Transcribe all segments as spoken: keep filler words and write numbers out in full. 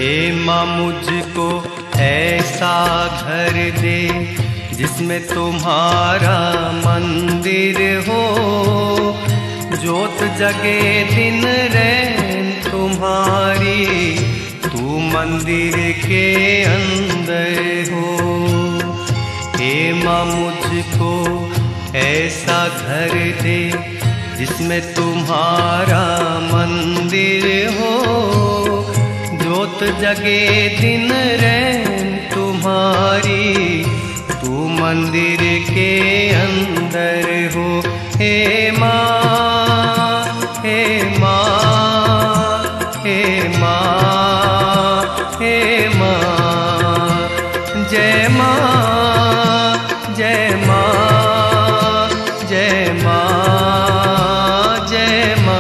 हे माँ मुझको ऐसा घर दे जिसमें तुम्हारा मंदिर हो, ज्योत जगे दिन रैन तुम्हारी, तू मंदिर के अंदर हो। हे माँ मुझको ऐसा घर दे जिसमें तुम्हारा मंदिर हो, ज्योत जगे दिन रैन तुम्हारी, तू मंदिर के अंदर हो। हे माँ, हे माँ, हे माँ, हे माँ, जय माँ, जय माँ, जय माँ, जय माँ।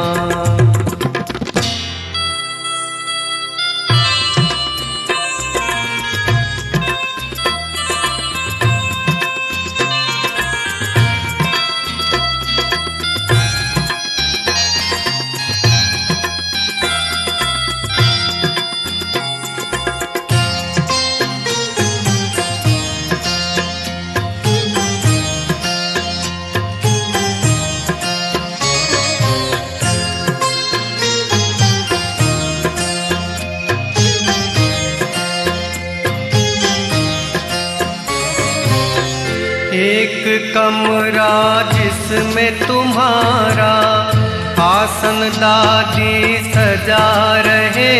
एक कमरा जिसमें तुम्हारा आसन दादी सजा रहे,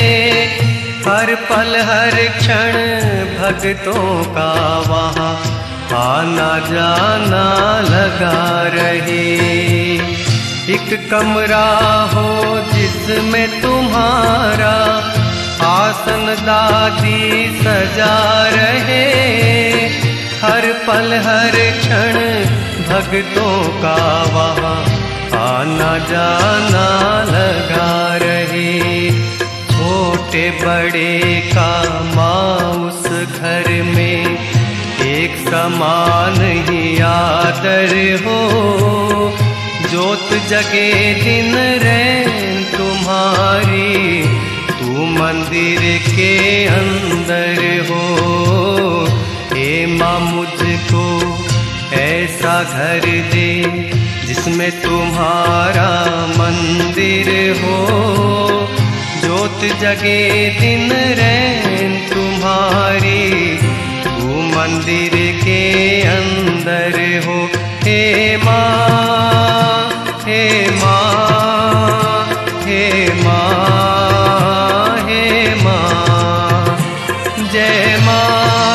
हर पल हर क्षण भक्तों का वहाँ आना जाना लगा रहे। एक कमरा हो जिसमें तुम्हारा आसन दादी सजा रहे, हर पल हर क्षण भक्तों का वहाँ आना जाना लगा रहे। छोटे बड़े का माँ उस घर में एक समान ही आदर हो, ज्योत जगे दिन रैन तुम्हारी, तू मंदिर के अंदर हो। हे माँ मुझको ऐसा घर दे जिसमें तुम्हारा मंदिर हो, ज्योत जगे दिन रैन तुम्हारी, तू मंदिर के अंदर हो। हे माँ, हे माँ, हे माँ, हे माँ, जय माँ,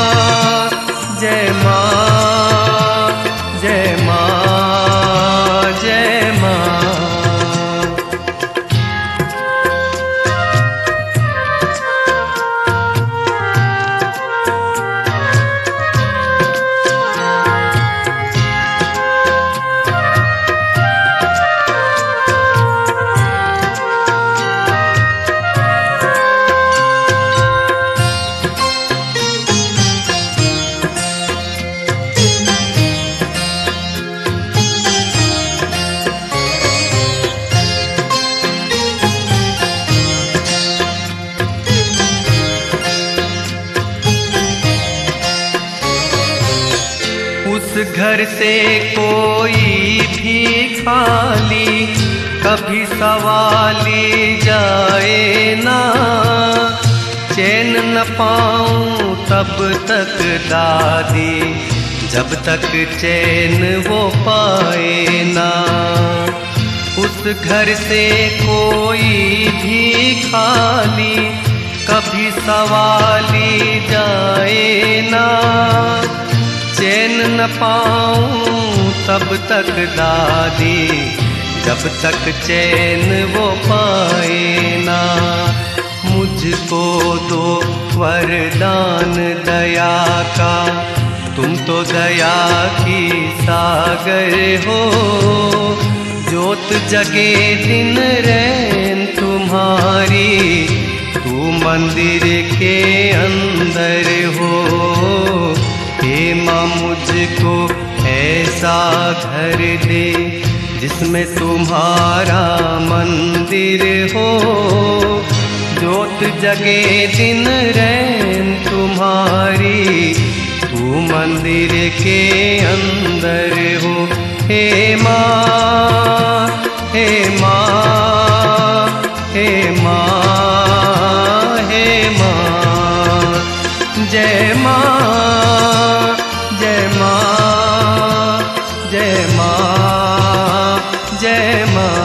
जय माँ, जय माँ, जय माँ। उस घर से कोई भी खाली कभी सवाली जाए ना, चैन न पाऊं तब तक दादी जब तक चैन वो पाए ना। उस घर से कोई भी खाली कभी सवाली जाए ना, चैन न पाऊं तब तक दादी जब तक चैन वो पाए ना। मुझको दो वरदान दया का, तुम तो दया की सागर हो, ज्योत जगे दिन रैन तुम्हारी, तू मंदिर के अंदर हो। हे माँ मुझको ऐसा घर दे जिसमें तुम्हारा मंदिर हो, ज्योत ज्योत जगे दिन रैन तुम्हारी, तू मंदिर के अंदर हो। हे माँ, हे माँ, हे माँ, हे माँ, जय माँ, जय माँ, जय माँ, जय माँ।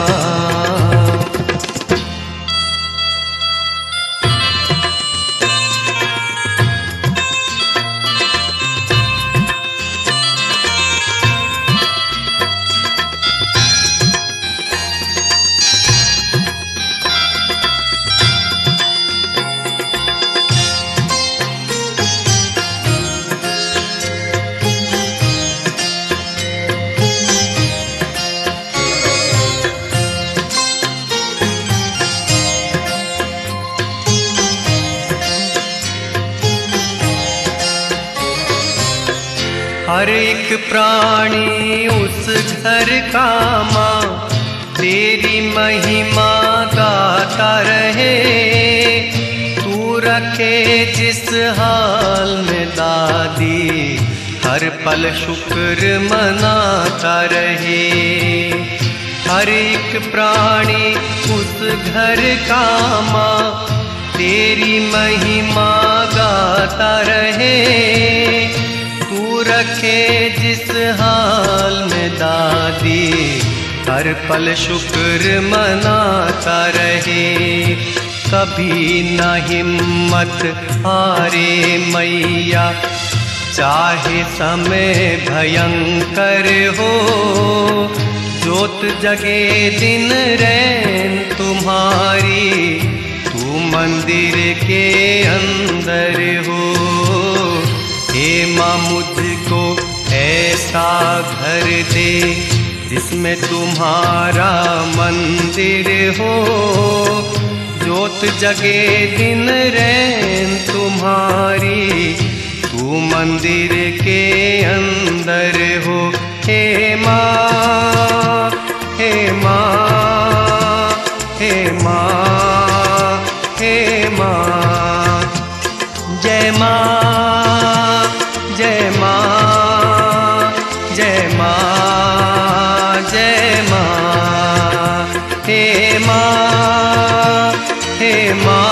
हर एक प्राणी उस घर का माँ, तेरी महिमा गाता रहे। तू रखे जिस हाल में दादी, हर पल शुक्र मनाता रहे। हर एक प्राणी उस घर का माँ, तेरी महिमा गाता रहे। तू रखे जिस हाल में दादी, हर पल शुक्र मनाता रहे। कभी न हिम्मत हारे मैया, चाहे समय भयंकर हो। ज्योत जगे दिन रैन तुम्हारी, तू मंदिर के अंदर हो। हे माँ मुझको ऐसा घर दे, जिसमें तुम्हारा मंदिर हो। ज्योत जगे दिन रैन तुम्हारी, तू मंदिर के अंदर हो। हे माँ, हे माँ, हे माँ, हे माँ, जय माँ, जय माँ, जय माँ, जय माँ। हे माँ, हे माँ,